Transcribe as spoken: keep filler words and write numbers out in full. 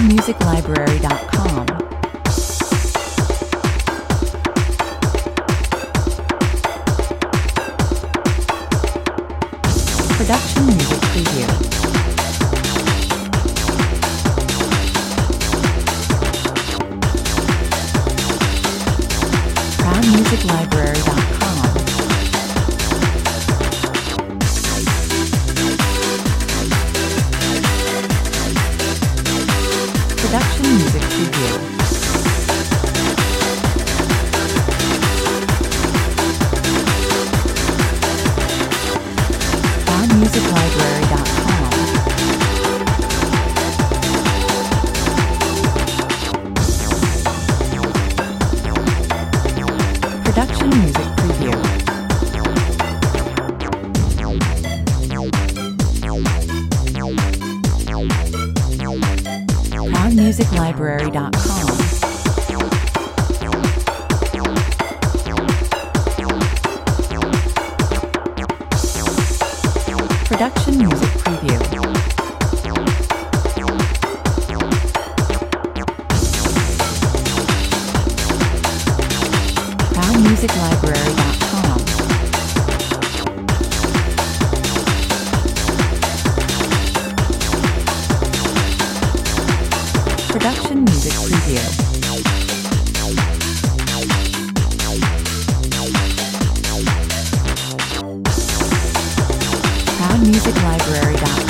music library dot com. Production Music Preview. Crown Music Library dot com. Production Music Preview. Crown Music Library dot com. Production Music Preview. Crown Music Library dot com. Production Music Preview. Crown Music Library dot com. Production Music Preview. Crown Music Library dot com.